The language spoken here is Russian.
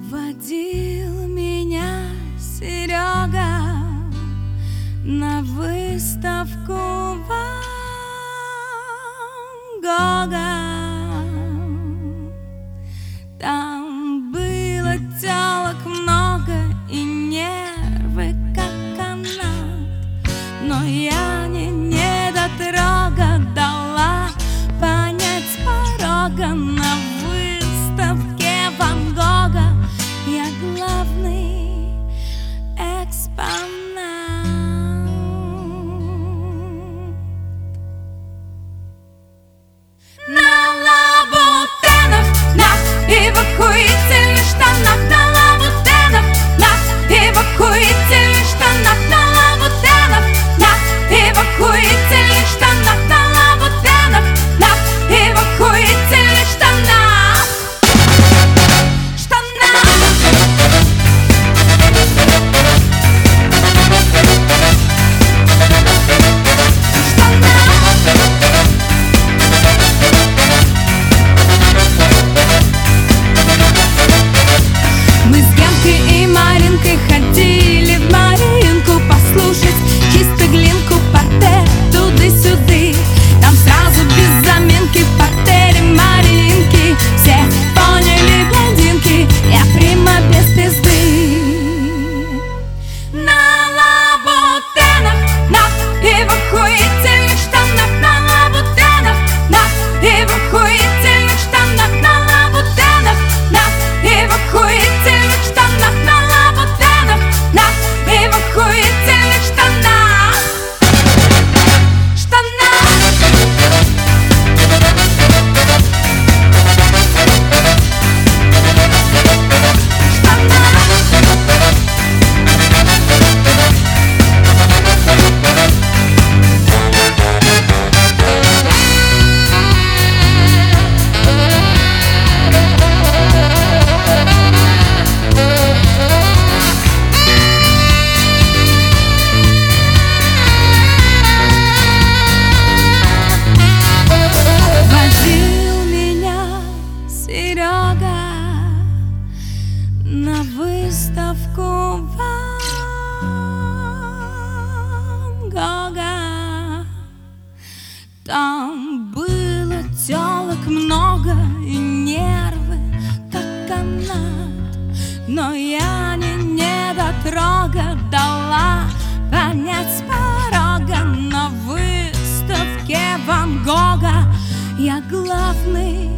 Водил меня Серега на выставку Ван Гога. Там было телок много и нервы как канат, но я не недотрога дала понять с порога. На выставке Ван Гога я главный экспонат. На лабутенах, на эвакуительных штанах, на лабутенах, на эвакуительных штанах, на лабутенах, на эвакуительных штанах, на лабутенах, на эвакуительных штанах. Ходили в Маринку послушать чисто глинку, портрет туды-сюды. Там сразу без заминки в портере Маринки все поняли блондинки, я прима без пизды. На лабутенах, на эвакуительных штанах, на лабутенах, на эвакуительных штанах, на лабутенах, на эвакуительных штанах, на эвакуительных штанах. На выставку Ван Гога. Там было телок много и нервы как канат, но я не недотрога дала понять с порога. На выставке Ван Гога я главный